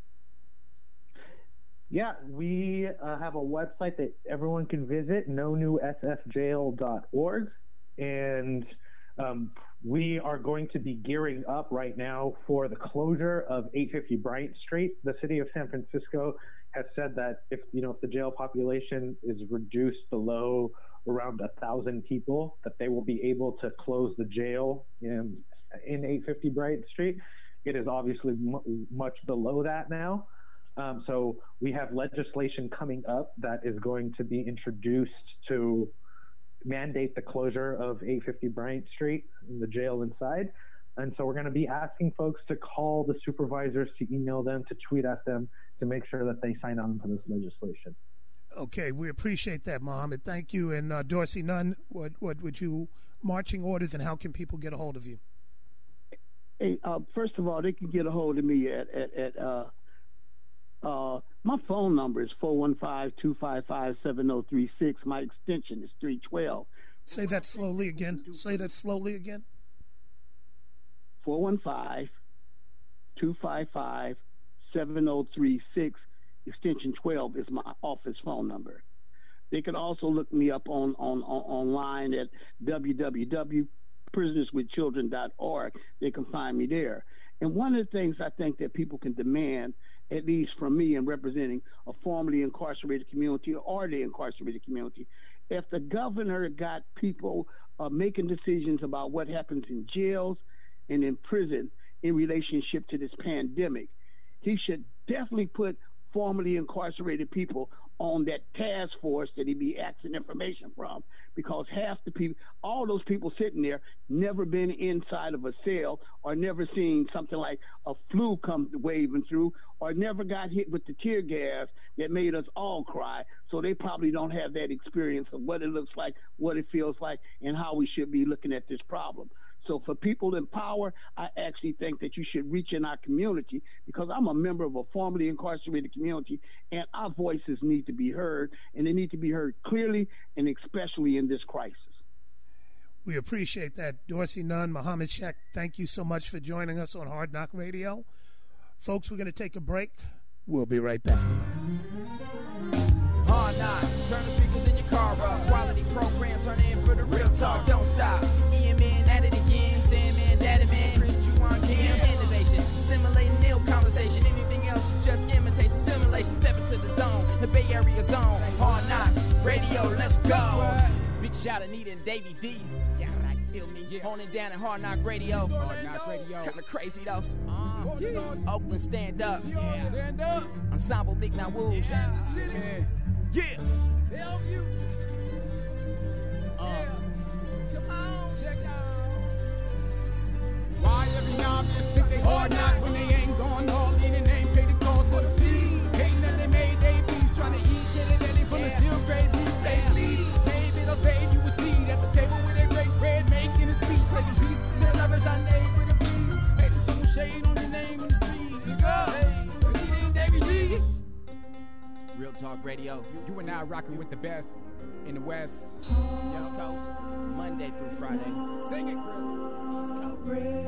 Yeah, we uh, have a website that everyone can visit, no new s f jail dot org, and um, we are going to be gearing up right now for the closure of eight fifty Bryant Street. The city of San Francisco has said that if, you know, if the jail population is reduced below around a thousand people, that they will be able to close the jail in, in eight fifty Bryant Street. It is obviously m- much below that now. Um, so we have legislation coming up that is going to be introduced to mandate the closure of eight fifty Bryant Street and the jail inside. And so we're going to be asking folks to call the supervisors, to email them, to tweet at them, to make sure that they sign on to this legislation. Okay, we appreciate that, Mohammed. Thank you. And uh, Dorsey Nunn, what, what would you, marching orders, and how can people get a hold of you? Hey, uh, first of all, they can get a hold of me at, at, at uh, uh, my phone number is four one five, two five five, seven zero three six. My extension is three twelve. Say that slowly again. Say that slowly again. four one five, two five five, seven zero three six. Extension twelve is my office phone number. They can also look me up on, on, on online at w w w dot prisoners with children dot org. They can find me there. And one of the things I think that people can demand, at least from me in representing a formerly incarcerated community or the incarcerated community, if the governor got people uh, making decisions about what happens in jails and in prison in relationship to this pandemic, he should definitely put formerly incarcerated people on that task force that he be asking information from, because half the people, all those people sitting there, never been inside of a cell or never seen something like a flu come waving through or never got hit with the tear gas that made us all cry. So they probably don't have that experience of what it looks like, what it feels like, and how we should be looking at this problem. So for people in power, I actually think that you should reach in our community, because I'm a member of a formerly incarcerated community, and our voices need to be heard, and they need to be heard clearly and especially in this crisis. We appreciate that. Dorsey Nunn, Muhammad Sheikh, thank you so much for joining us on Hard Knock Radio. Folks, we're going to take a break. We'll be right back. Hard Knock, turn the speakers in your car up. Quality program, turn in for the real talk, don't stop. Ian Man at it again, Sam Man, Daddy Man, Chris Juwan Kim. Innovation, stimulating ill conversation. Anything else is just imitation, simulation. Step into the zone, the Bay Area zone. Hard Knock Radio, let's go. Big shout out Anita and Davey D. Yeah, right, feel me? Yeah. Honing down at Hard Knock Radio. Hard Knock Radio. Kinda crazy though. Uh, yeah. Oakland, stand up. Yeah. Stand up. Ensemble, Big Now Wolves. Yeah. Yeah. Yeah. Bellevue. Uh. Yeah. Come on, check out. Why every obvious think they hard knock when they ain't going all in and ain't paid the cost of the fee? Hating that they made they beats trying to eat till they ready from the still grave beef. Say please, maybe they'll save you a seat at the table with a great bread making a speech. Second piece to their lovers I named with a please. Hey, there's some shade on your name in the street. You go. Hey, we need Davey D. Real Talk Radio. You are now rocking with the best in the West. West Coast. Monday through Friday. Sing it, Chris. East Coast.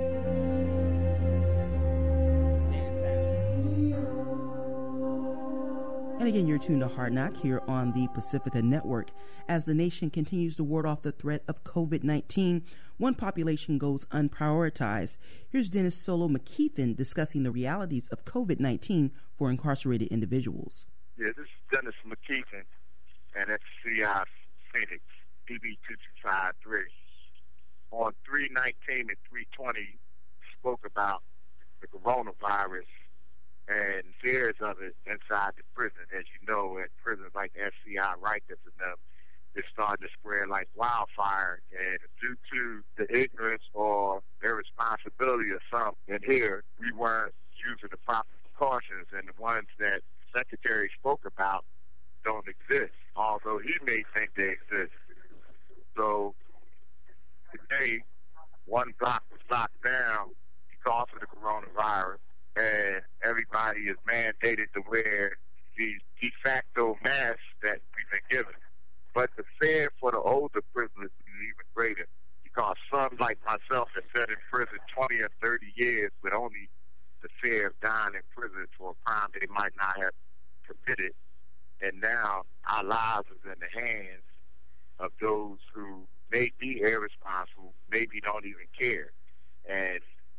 And again, you're tuned to Hard Knock here on the Pacifica Network. As the nation continues to ward off the threat of covid nineteen, one population goes unprioritized. Here's Dennis Solo McKeithen discussing the realities of covid nineteen for incarcerated individuals. Yeah, this is Dennis McKeithen, and that's C I Phoenix, D B two two five three. On three nineteen and three twenty, spoke about the coronavirus and fears of it inside the prison. As you know, at prisons like S C I, Rikers and them, it's starting to spread like wildfire. And due to the ignorance or irresponsibility of some in here, we weren't using the proper precautions, and the ones that Secretary spoke about don't exist, although he may think they exist. So today, one block was locked down because of the coronavirus, and everybody is mandated to wear these de facto masks that we've been given. But the fear for the older prisoners is even greater, because some, like myself, have sat in prison twenty or thirty years with only the fear of dying in prison for a crime they might not have committed. And now our lives is in the hands of those who may be irresponsible, maybe don't even care. And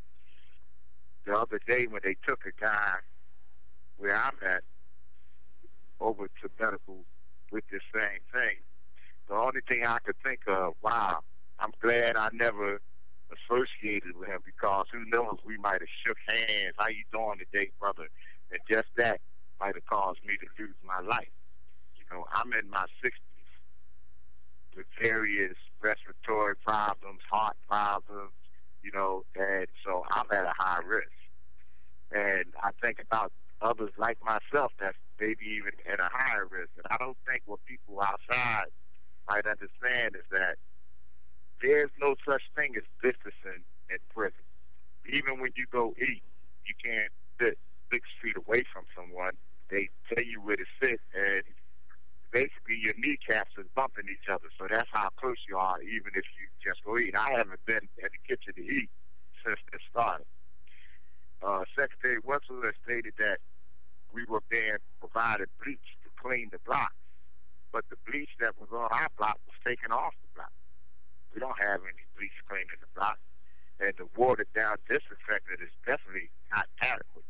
the other day when they took a guy where I'm at over to medical with this same thing, the only thing I could think of, wow, I'm glad I never associated with him, because who knows, we might have shook hands. How you doing today, brother? And just that might have caused me to lose my life. You know, I'm in my sixties with various respiratory problems, heart problems, you know, and so I'm at a high risk. And I think about others like myself that's maybe even at a higher risk. And I don't think what people outside might understand is that there's no such thing as distancing in prison. Even when you go eat, you can't sit six feet away from someone. They tell you where to sit, and basically your kneecaps is bumping each other. So that's how close you are, even if you just go eat. I haven't been in the kitchen to eat since this started. Uh, Secretary Wetzel has stated that we were being provided bleach to clean the blocks, but the bleach that was on our block was taken off the block. We don't have any bleach cleaning the block, and the watered-down disinfectant is definitely not adequate.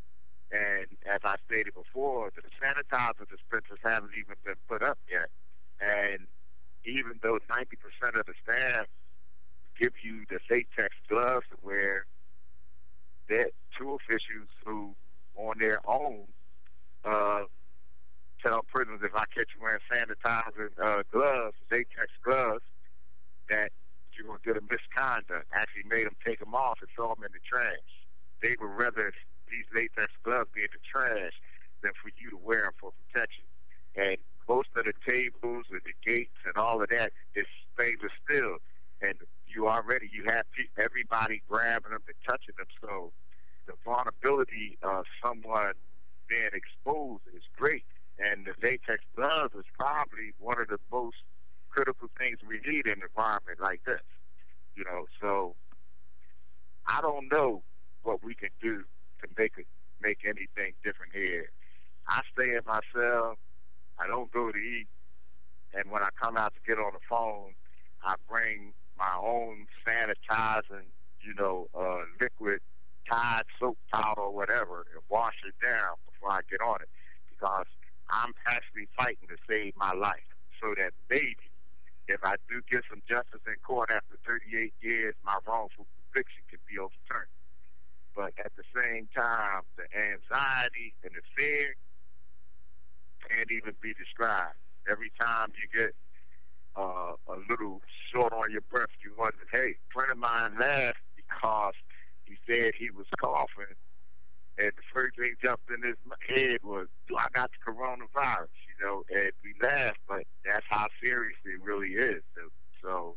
And as I stated before, the sanitizer dispensers haven't even been put up yet. And even though ninety percent of the staff give you the latex gloves to wear, there are two officials who, on their own, uh, tell prisoners, if I catch you wearing sanitizer uh, gloves, latex gloves, that you're going to get a misconduct. Actually made them take them off and throw them in the trash. They would rather these latex gloves be in the trash than for you to wear them for protection. And most of the tables and the gates and all of that is stainless steel. And you already, you have pe- everybody grabbing them and touching them. So the vulnerability of someone being exposed is great. And the latex gloves is probably one of the most critical things we need in an environment like this. You know, so I don't know what we can do to make it, make anything different here. I stay in my cell. I don't go to eat. And when I come out to get on the phone, I bring my own sanitizing, you know, uh, liquid Tide soap powder or whatever and wash it down before I get on it, because I'm actually fighting to save my life so that maybe if I do get some justice in court after thirty-eight years, my wrongful conviction could be overturned. But at the same time, the anxiety and the fear can't even be described. Every time you get uh, a little short on your breath, you wonder, hey, a friend of mine laughed because he said he was coughing, and the first thing jumped in his head was, do I got the coronavirus? You know, and we laughed, but that's how serious it really is. So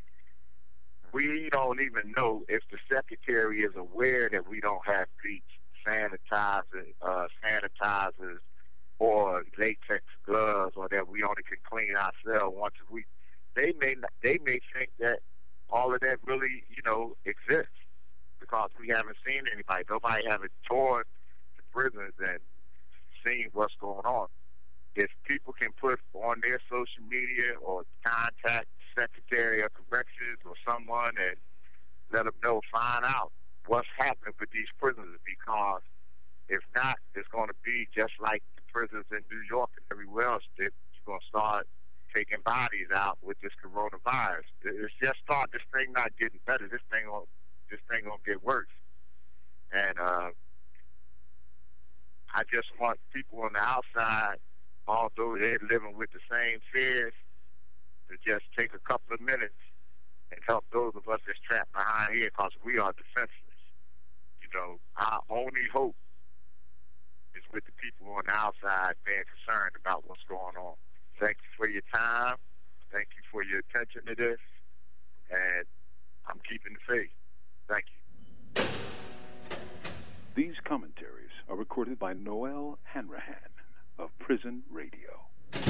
we don't even know if the secretary is aware that we don't have bleach, sanitizer, uh, sanitizers, or latex gloves, or that we only can clean ourselves once a week. They may not, they may think that all of that really, you know, exists, because we haven't seen anybody. Nobody haven't toured the prisons and seen what's going on. If people can put on their social media or contact Secretary of Corrections or someone and let them know, find out what's happening with these prisoners, because if not, it's going to be just like the prisons in New York and everywhere else. That you're going to start taking bodies out with this coronavirus. It's just start. This thing not getting better. This thing will, this thing gonna get worse. And uh, I just want people on the outside, although they're living with the same fears, to just take a couple of minutes and help those of us that's trapped behind here, because we are defenseless. You know, our only hope is with the people on the outside being concerned about what's going on. Thank you for your time. Thank you for your attention to this. And I'm keeping the faith. Thank you. These commentaries are recorded by Noel Hanrahan of Prison Radio.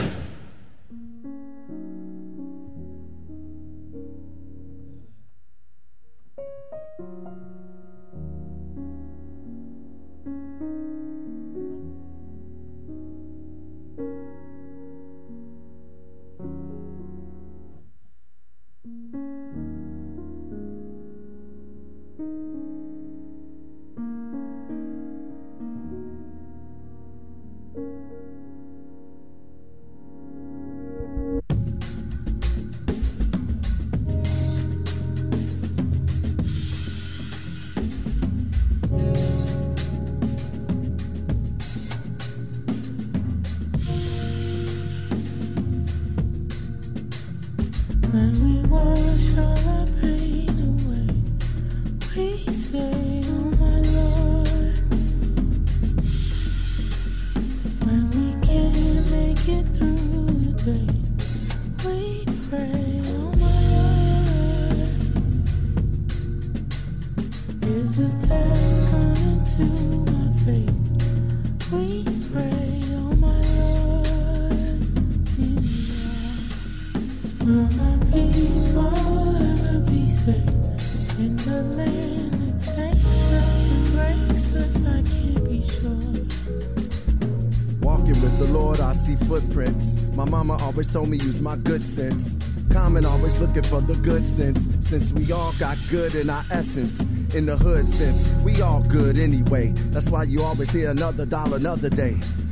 Always told me use my good sense. Common always looking for the good sense. Since we all got good in our essence. In the hood sense, we all good anyway. That's why you always hear another dollar another day.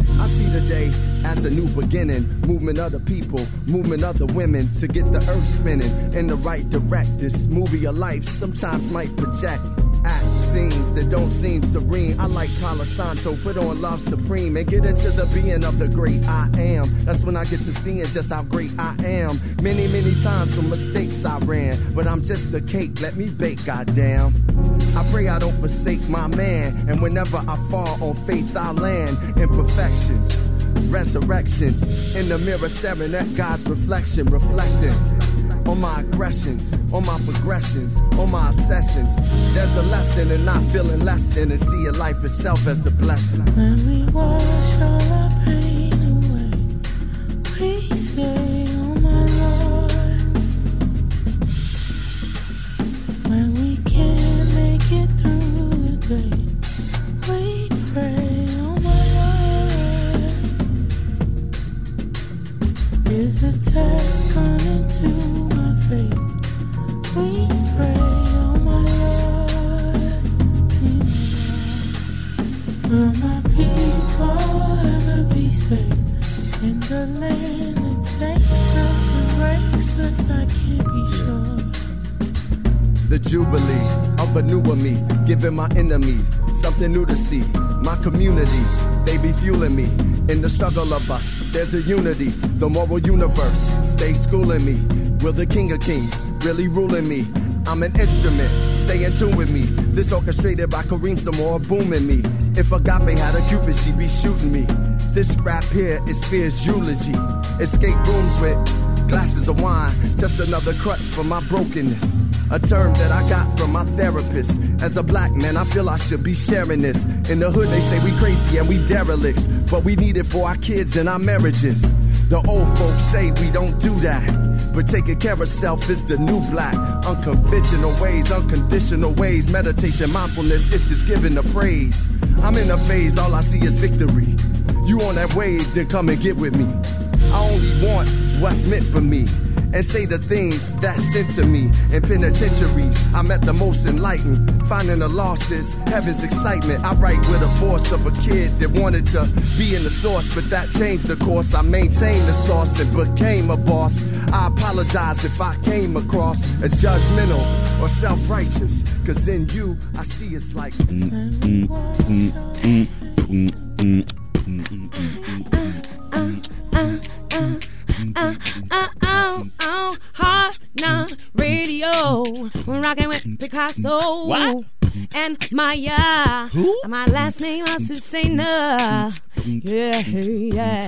I see the day as a new beginning. Movement of the people, movement of the women to get the earth spinning in the right direct. This movie of life sometimes might project act scenes that don't seem serene. I like Palo Santo, put on Love Supreme and get into the being of the great I am. That's when I get to seeing just how great I am. Many, many times from mistakes I ran, but I'm just a cake, let me bake, goddamn. I pray I don't forsake my man, and whenever I fall on faith I land. Imperfections, resurrections, in the mirror staring at God's reflection, reflecting on my aggressions, on my progressions, on my obsessions. There's a lesson in not feeling less than and seeing life itself as a blessing. When we wash all our pain away, we say, oh my Lord. When we can't make it through the day, we pray, oh my Lord. Is a test coming to faith. We pray, oh my Lord, will my people ever be safe in the land that takes us and breaks us? I can't be sure. The jubilee of a newer me, giving my enemies something new to see. My community, they be fueling me. In the struggle of us, there's a unity. The moral universe, stay schooling me. Will the King of Kings really ruling me? I'm an instrument, stay in tune with me. This orchestrated by Kareem Samore booming me. If Agape had a Cupid, she'd be shooting me. This rap here is fear's eulogy. Escape rooms with glasses of wine, just another crutch for my brokenness. A term that I got from my therapist. As a black man, I feel I should be sharing this. In the hood, they say we crazy and we derelicts, but we need it for our kids and our marriages. The old folks say we don't do that, but taking care of self is the new black. Unconventional ways, unconditional ways, meditation, mindfulness, it's just giving the praise. I'm in a phase, all I see is victory. You on that wave, then come and get with me. I only want what's meant for me, and say the things that sent to me. In penitentiaries, I'm at the most enlightened. Finding the losses, heaven's excitement. I write with the force of a kid that wanted to be in the source, but that changed the course. I maintained the source and became a boss. I apologize if I came across as judgmental or self-righteous, cause in you, I see it's like this. Mm, mm, mm, mm, mm, mm, mm. Uh, uh, oh, oh, Heart Knock Radio, rocking with Picasso. What? And Maya. Who? My last name is Susanna. Yeah, yeah.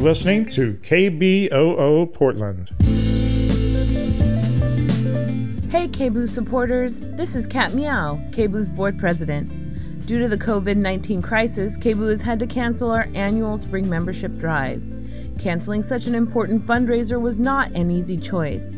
listening to K B O O Portland. Hey K B O O supporters, this is Kat Meow, K B O O's board president. Due to the covid nineteen crisis, K B O O has had to cancel our annual spring membership drive. Canceling such an important fundraiser was not an easy choice.